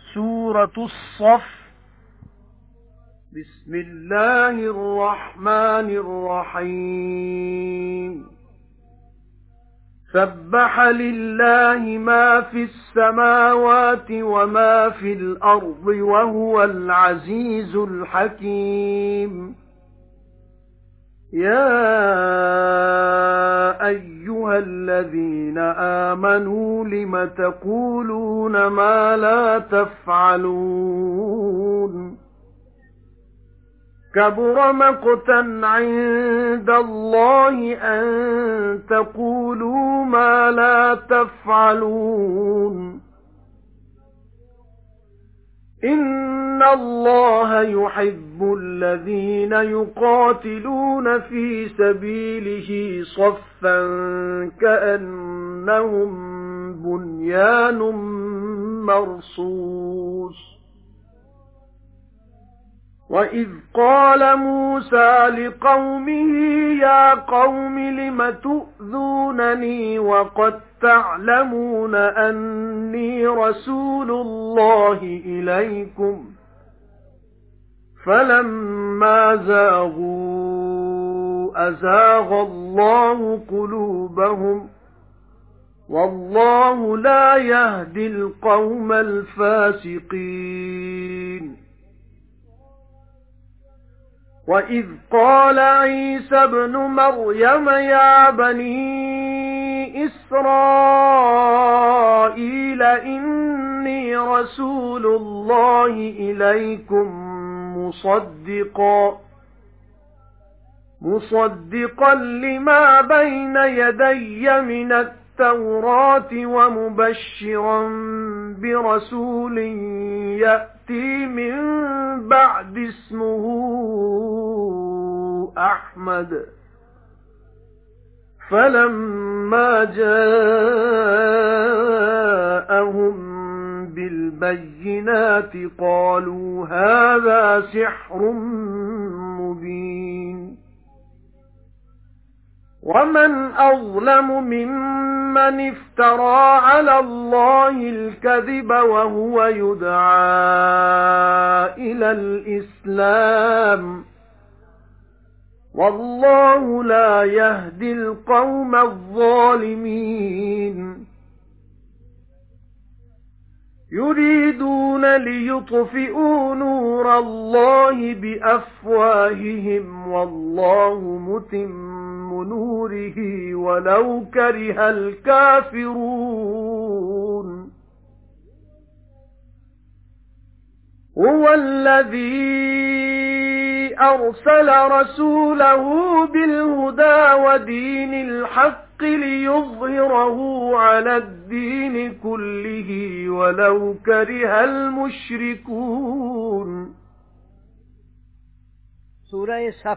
سورة الصف. بسم الله الرحمن الرحيم. سبح لله ما في السماوات وما في الأرض وهو العزيز الحكيم. يا أيها الذين آمنوا لم تقولون ما لا تفعلون؟ كبر مقتا عند الله أن تقولوا ما لا تفعلون. إِنَّ اللَّهَ يُحِبُّ الَّذِينَ يُقَاتِلُونَ فِي سَبِيلِهِ صَفًّا كَأَنَّهُم بُنْيَانٌ مَّرْصُوصٌ. وَإِذْ قَالَ مُوسَى لِقَوْمِهِ يَا قَوْمِ لِمَ تُؤْذُونَنِي وَقَدْ تَعْلَمُونَ أَنِّي رَسُولُ اللَّهِ إِلَيْكُمْ فَلَمَّا زَاغُوا أَزَاغَ اللَّهُ قُلُوبَهُمْ وَاللَّهُ لَا يَهْدِي الْقَوْمَ الْفَاسِقِينَ. وَإِذْ قَالَ عِيسَى ابْنُ مَرْيَمَ يَا بَنِي إِسْرَائِيلَ إِنِّي رَسُولُ اللَّهِ إِلَيْكُمْ مُصَدِّقًا لِمَا بَيْنَ يَدَيَّ مِنَ التَّوْرَاةِ وَمُبَشِّرًا بِرَسُولٍ يَأْتِي مِن بَعْدِ اسْمُهُ أَحْمَدُ. فَلَمَّا جَاءَهُم بِالْبَيِّنَاتِ قَالُوا هَذَا سِحْرٌ مُبِينٌ. وَمَنْ أَظْلَمُ مِمَّنِ افْتَرَى عَلَى اللَّهِ الْكَذِبَ وَهُوَ يُدْعَى إِلَى الْإِسْلَامِ وَاللَّهُ لَا يَهْدِي الْقَوْمَ الظَّالِمِينَ. يُرِيدُونَ لِيُطْفِئُوا نُورَ اللَّهِ بِأَفْوَاهِهِمْ وَاللَّهُ مُتِمُّ نُورِهِ وَلَوْ كَرِهَ الْكَافِرُونَ. هُوَ الَّذِي أَرْسَلَ رَسُولَهُ بِالْهُدَى وَدِينِ الْحَقِّ لِيُظْهِرَهُ عَلَى الدِّينِ كُلِّهِ وَلَوْ كَرِهَ الْمُشْرِكُونَ. سورہ صف.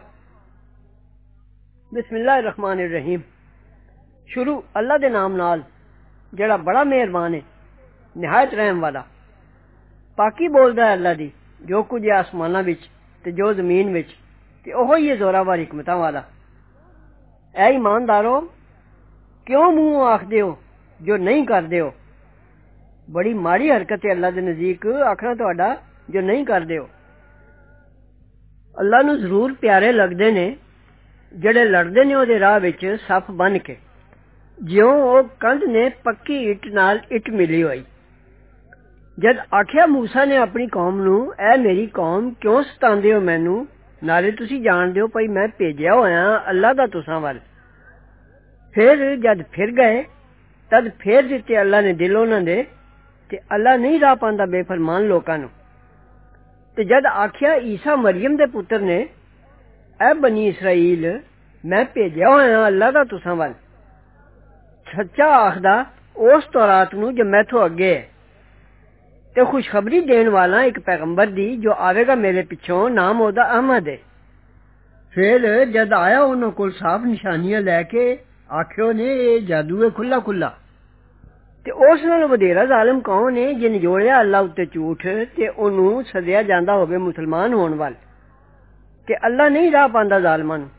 بسم اللہ الرحمن الرحیم. شروع اللہ دے نام نال جڑا بڑا مہربان ہے نہایت رحم والا. پاکی بولدا ہے اللہ دی جو کچھ آسماناں وچ تے جو زمین وچ تے اوہی ہے زوراور حکمتاں والا. اے ایماندارو کیوں منہ آکھدے ہو جو نہیں کردے ہو؟ بڑی ماڑی حرکت ہے اللہ دے نزدیک آکھنا تہاڈا جو نہیں کردے ہو. اللہ نو ضرور پیارے لگدے نے جڑے لڑدے نے او دے راہ وچ صف بن کے جیوں او کندھ نے پکی اٹ نال اٹ ملی ہوئی. جد آکھیا موسیٰ نے اپنی قوم نو اے میری قوم کیوں ستاندے ہو مینوں نالے تسی جان دیو پئی میں بھیجیا ہویا اللہ دا تساں ول. پھر جد پھر گئے تد پھیر دتے اللہ نے دل انہاں دے تے اللہ نہیں راہ پاندا بے فرمان لوکاں نو. تے جد آکھیا عیسیٰ مریم دے پتر نے اے بنی اسرائیل میں بھیجیا ہویا اللہ دا تساں ول سچا آخدا اس تورات نو جو میتھوں اگے ہے تے خوشخبری دین والا ایک پیغمبر دی جو آوے گا میرے پچھوں نام اودا احمد ہے. پھر جد آیا انہوں کول صاف نشانیاں لے کے آکھیو نے اے جادو ہے کھلا کھلا. تے اس نال ودیرا ظالم کون ہے جن جوڑیا اللہ اُتے جھوٹ تے انہوں سدیا جاندا ہوے مسلمان ہون وال تے اللہ نہیں راہ پاندا ظالماں نوں.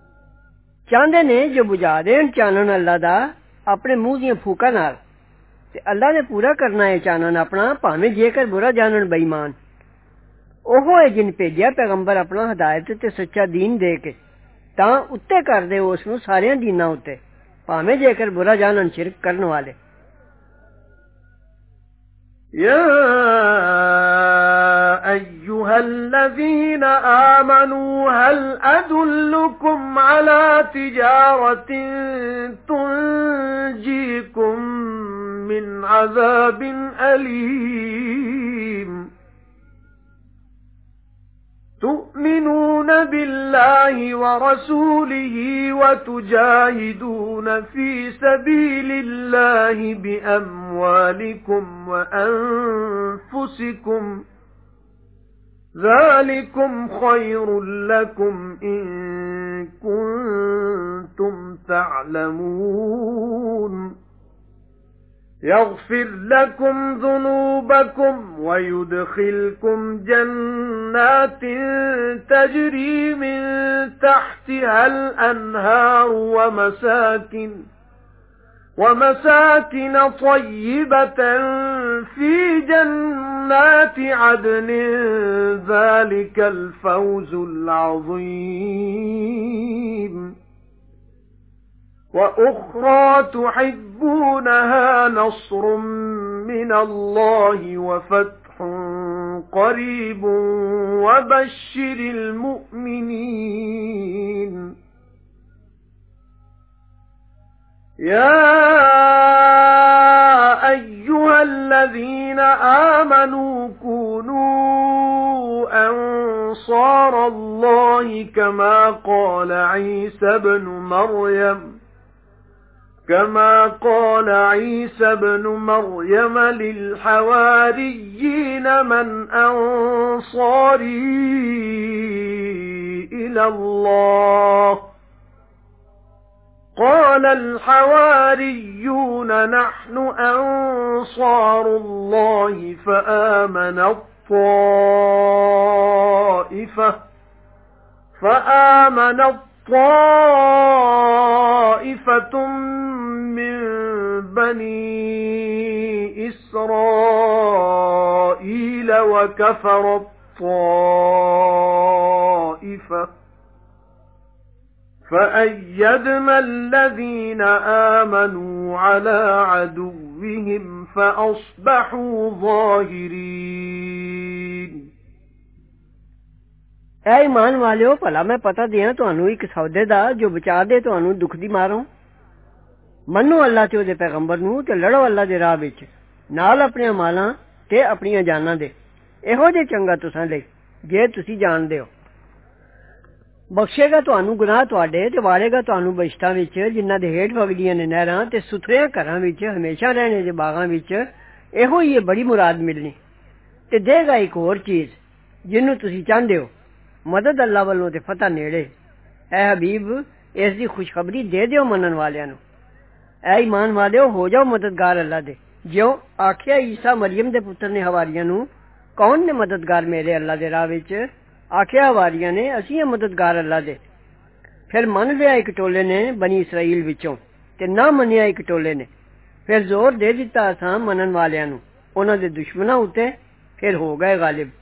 چاہندے نے جو بجھا دین چانن اللہ دا اپنے منہ دیاں پھوکاں نال ते अल्लाह ने पूरा करना है चानन अपना भावें जेकर बुरा जानन बेईमान। ओहो है जिन भेजिया पैगंबर अपना हिदायत ते सच्चा दीन दे के तां उत्ते कर दे उस नूं सारियां दीनां उत्ते भावें जेकर बुरा जानन शिरक करन वाले। يا أيها الذين آمنوا هل أدلكم على تجارة تنجيكم من عذاب أليم تؤمنون بالله ورسوله وتجاهدون في سبيل الله بأموالكم وأنفسكم ذلكم خير لكم إن كنتم تعلمون يغفر لكم ذنوبكم ويدخلكم جنات تجري من تحتها الأنهار ومساكن طيبة في جنات عدن ذلك الفوز العظيم وأخرى تحبونها نصر من الله وفتح قريب وبشر المؤمنين يا أيها الذين آمنوا كونوا أنصار الله كما قال عيسى بن مريم للحواريين من أنصاري إلى الله قال الحواريون نحن أنصار الله فآمنت طائفة من بني إسرائيل وكفرت طائفة فأيدنا الذين آمنوا على عدوهم فأصبحوا ظاهرين ऐ ईमान वालियो भला मैं पता दियां तुहानू एक सौदे दा जो बचा दे तुहानू दुख दी मारों मन्नो अल्लाह ते ओदे पैगंबर नू ते लड़ो अल्लाह दे राह विच नाल अपने मालां ते अपनी जानां दे इहो जे चंगा तुसां लई जे तुसी जाणदे हो बख्शेगा तुहानू गुनाह तुहाडे ते वालेगा तुहानू बहिश्तां विच जिन्हां दे हेठ वगदियां ने नहरां ते सुथरेयां घरां विच हमेशा रहने दे बागां विच इहो ही बड़ी मुराद मिलनी ते देगा एक होर चीज जिन्नू तुसी चाहंदे हो मदद अल्लाह वालों ते फतह नेड़े ऐ हबीब इस दी खुशखबरी दे दियो मनन वालियां नू ऐ ईमान वालियो हो जाओ मददगार अल्लाह दे ज्यों आखिया ईसा मरियम दे पुत्र ने हवारियां नू कौन ने मददगार मेरे अल्लाह दे राह विच आखिया हवारियां ने असीं मददगार अल्लाह दे फिर मन लिया एक टोले ने बनी इसराइल विचों ते ना मनिया एक टोले ने फिर जोर दे दिता असां मनन वालियां नू उन्हां दे दुश्मनां उते फिर हो गए गालिब